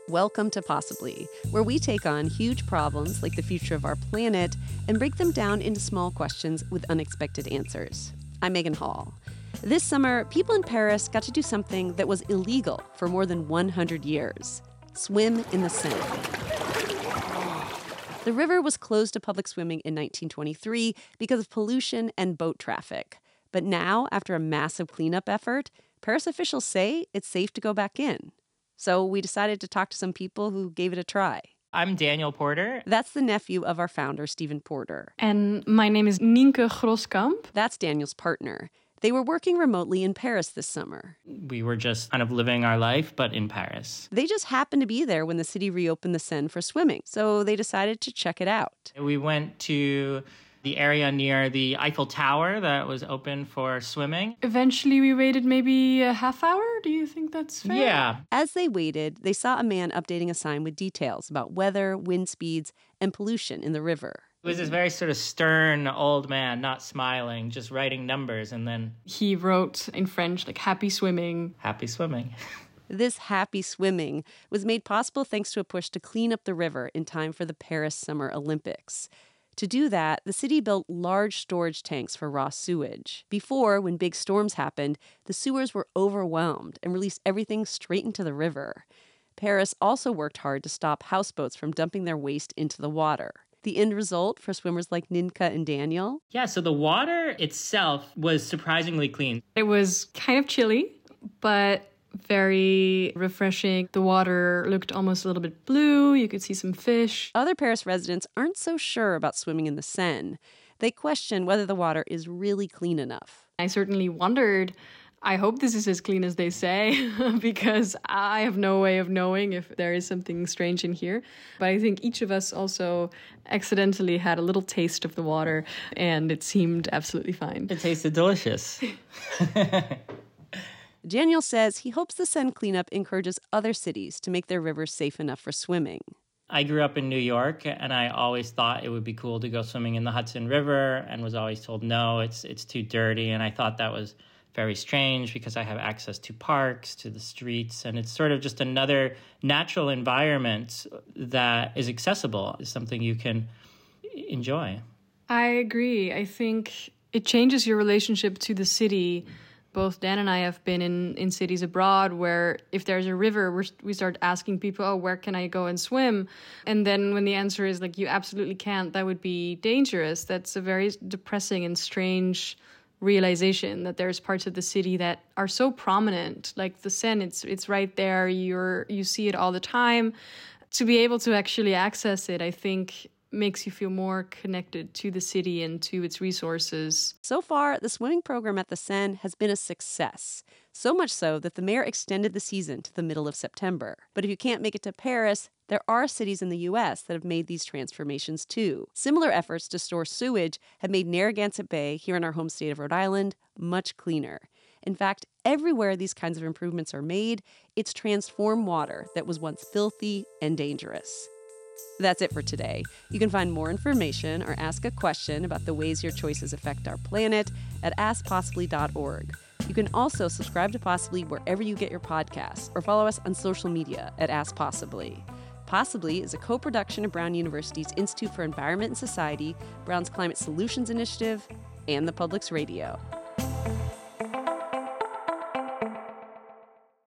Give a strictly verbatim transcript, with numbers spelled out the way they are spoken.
Welcome to Possibly, where we take on huge problems like the future of our planet and break them down into small questions with unexpected answers. I'm Megan Hall. This summer, people in Paris got to do something that was illegal for more than one hundred years: swim in the Seine. The river was closed to public swimming in nineteen twenty-three because of pollution and boat traffic. But now, after a massive cleanup effort, Paris officials say it's safe to go back in. So we decided to talk to some people who gave it a try. I'm Daniel Porter. That's the nephew of our founder, Stephen Porter. And my name is Nienke Groskamp. That's Daniel's partner. They were working remotely in Paris this summer. We were just kind of living our life, but in Paris. They just happened to be there when the city reopened the Seine for swimming, so they decided to check it out. We went to the area near the Eiffel Tower that was open for swimming. Eventually, we waited maybe a half hour. Do you think that's fair? Yeah. As they waited, they saw a man updating a sign with details about weather, wind speeds, and pollution in the river. It was this very sort of stern old man, not smiling, just writing numbers, and then He wrote in French, like, happy swimming. happy swimming. This happy swimming was made possible thanks to a push to clean up the river in time for the Paris Summer Olympics. To do that, the city built large storage tanks for raw sewage. Before, when big storms happened, the sewers were overwhelmed and released everything straight into the river. Paris also worked hard to stop houseboats from dumping their waste into the water. The end result for swimmers like Nienke and Daniel? Yeah, so the water itself was surprisingly clean. It was kind of chilly, but very refreshing. The water looked almost a little bit blue. You could see some fish. Other Paris residents aren't so sure about swimming in the Seine. They question whether the water is really clean enough. I certainly wondered, I hope this is as clean as they say, because I have no way of knowing if there is something strange in here. But I think each of us also accidentally had a little taste of the water, and it seemed absolutely fine. It tasted delicious. Daniel says he hopes the Seine cleanup encourages other cities to make their rivers safe enough for swimming. I grew up in New York, and I always thought it would be cool to go swimming in the Hudson River, and was always told, no, it's it's too dirty. And I thought that was very strange because I have access to parks, to the streets, and it's sort of just another natural environment that is accessible, is something you can enjoy. I agree. I think it changes your relationship to the city. Both Dan and I have been in, in cities abroad where if there's a river, we're, we start asking people, oh, where can I go and swim? And then when the answer is like, you absolutely can't, that would be dangerous. That's a very depressing and strange realization that there's parts of the city that are so prominent. Like the Seine, it's it's right there. You're you see it all the time. To be able to actually access it, I think, makes you feel more connected to the city and to its resources. So far, the swimming program at the Seine has been a success. So much so that the mayor extended the season to the middle of September. But if you can't make it to Paris, there are cities in the U S that have made these transformations too. Similar efforts to store sewage have made Narragansett Bay, here in our home state of Rhode Island, much cleaner. In fact, everywhere these kinds of improvements are made, it's transformed water that was once filthy and dangerous. That's it for today. You can find more information or ask a question about the ways your choices affect our planet at ask possibly dot org. You can also subscribe to Possibly wherever you get your podcasts or follow us on social media at Ask Possibly. Possibly is a co-production of Brown University's Institute for Environment and Society, Brown's Climate Solutions Initiative, and the Public's Radio.